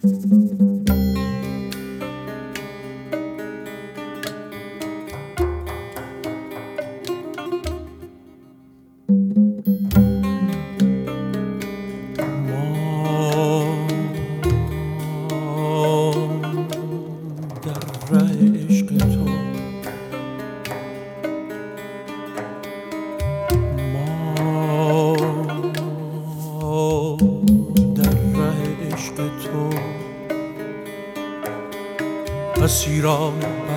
اسیران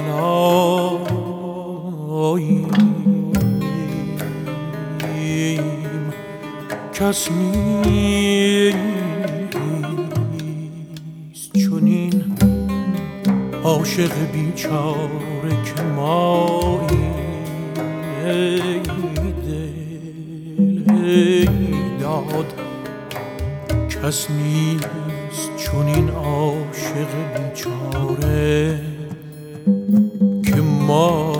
بلاییم، کس نیست چنین عاشق بیچاره که ماییم. ای دل ای داد، کس نیست چنین عاشق بیچاره که ما.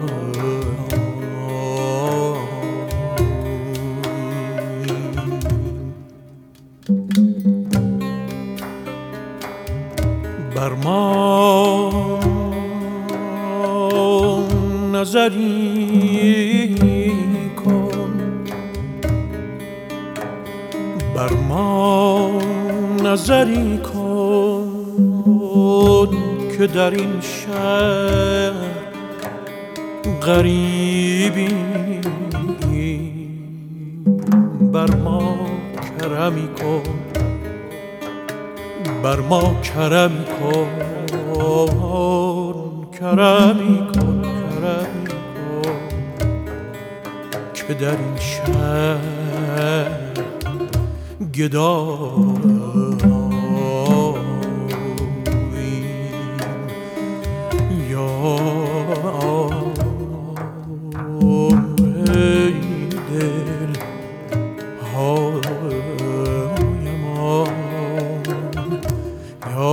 بر ما نظری کن، بر ما نظری کن که در این شهر غریبیم. بر ما کرمی کن، بر ما کرمی کن، کرمی کن، کرمی کن که در این شهر گداییم. یا ای دل های من، یا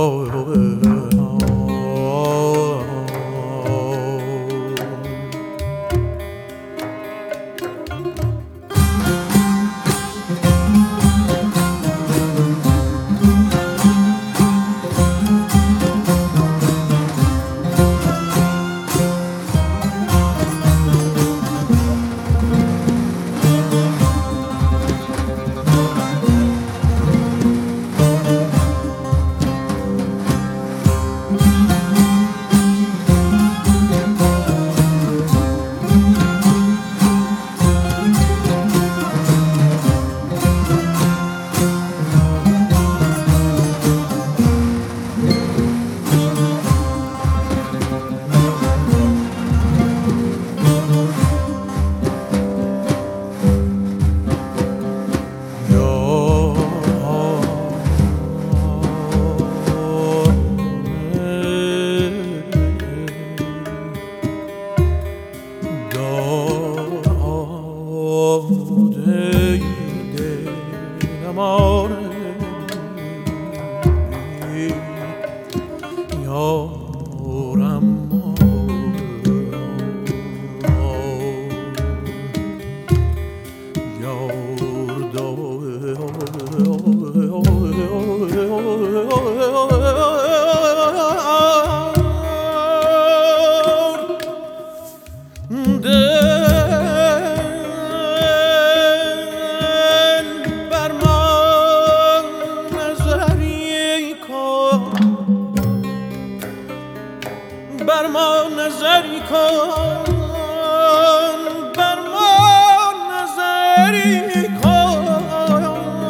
بر ما نظری کن، بر ما نظری کن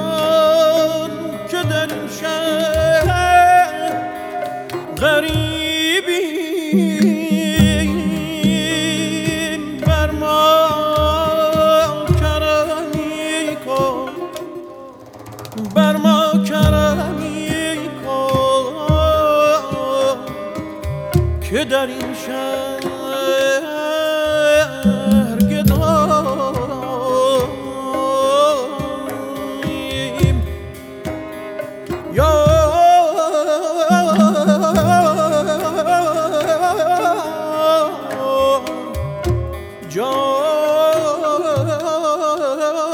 که در این شهر غریبیم. بر ما کرمی کن، بر ما کرمی کن که در این شهر گداییم. یا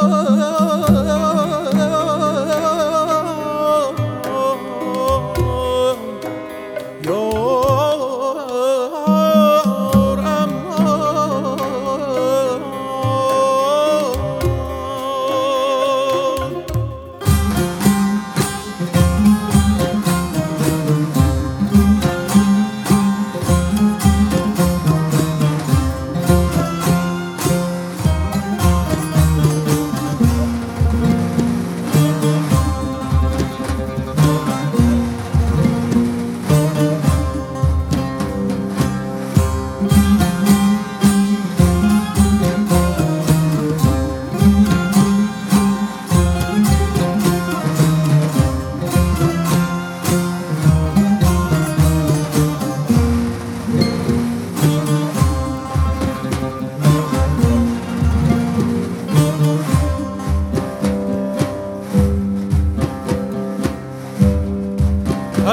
جان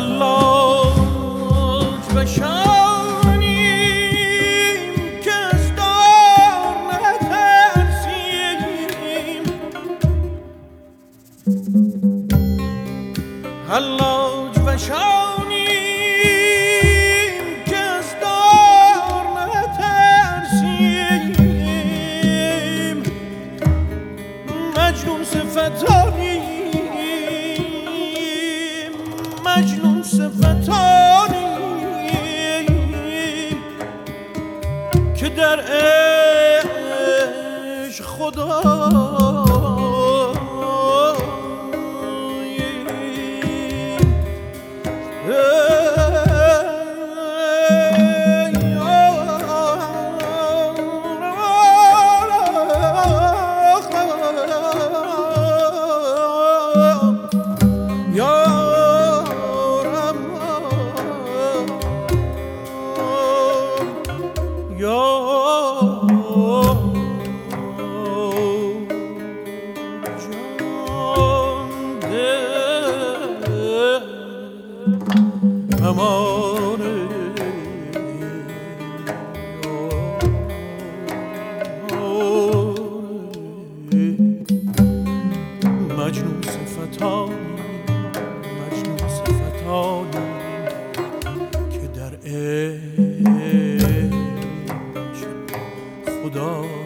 حلاج بشانیم که از دار نترسیم، حلاج بشانیم که از دار نترسیم، مجنون صفتانیم، مجنون صفتانیم که در عشق مجنون صفتانی، مجنون صفتانی که در عشق خدا